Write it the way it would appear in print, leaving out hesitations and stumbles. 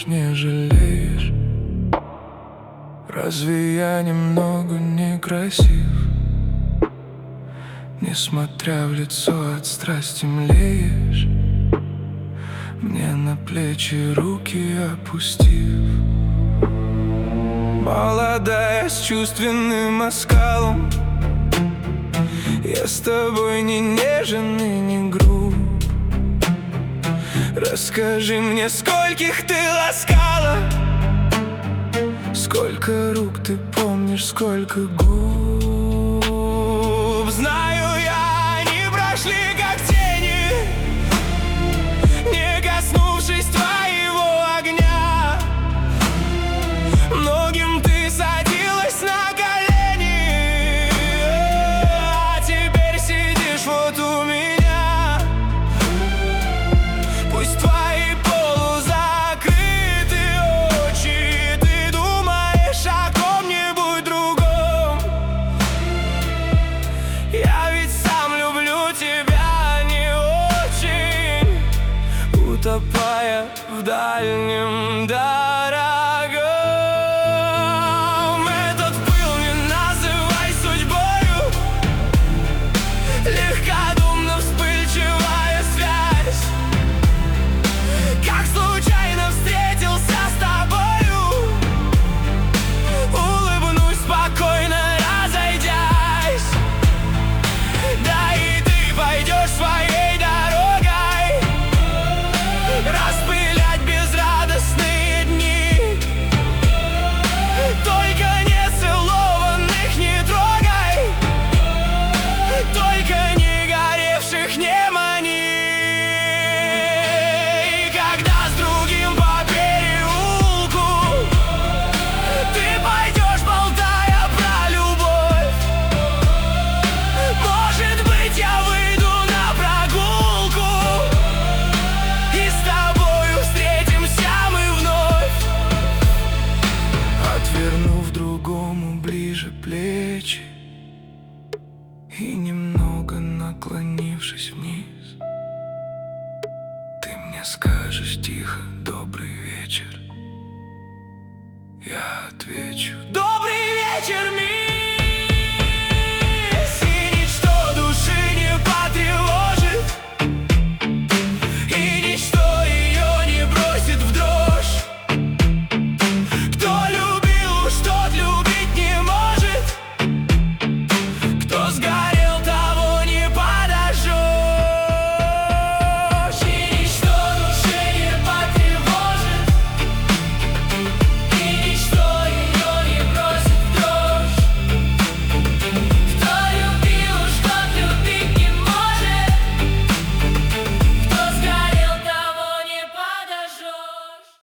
любишь, не жалеешь? Разве я немного некрасив? Несмотря в лицо, от страсти млеешь, мне на плечи руки опустив. Молодая, с чувственным оскалом, я с тобой не нежен и не груб. Расскажи мне, скольких ты ласкала, сколько рук ты помнишь, сколько губ. Знаю я, они прошли как тени, не коснувшись твоего огня. Многим ты садилась на колени, а теперь сидишь вот у меня. Пусть твои полузакрыты очи, ты думаешь о ком-нибудь другом. Я ведь сам люблю тебя не очень, утопая в дальнем дорогом. Этот пыл не называй судьбою, легкодумно вспыльчивая связь. Как случайно встретился с тобою, улыбнусь спокойно, разойдясь. Да и ты пойдешь своей дорогой, распылять безрадостные дни. Только нецелованных не трогай, только не горевших не мани. И когда с другим по переулку ты пойдешь, болтая про любовь, может быть, я выйду на прогулку, и с тобою встретимся мы вновь. Отвернув другому ближе плечи и немного наклонившись вниз, ты мне скажешь тихо: добрый вечер. Я отвечу: добрый вечер, мир.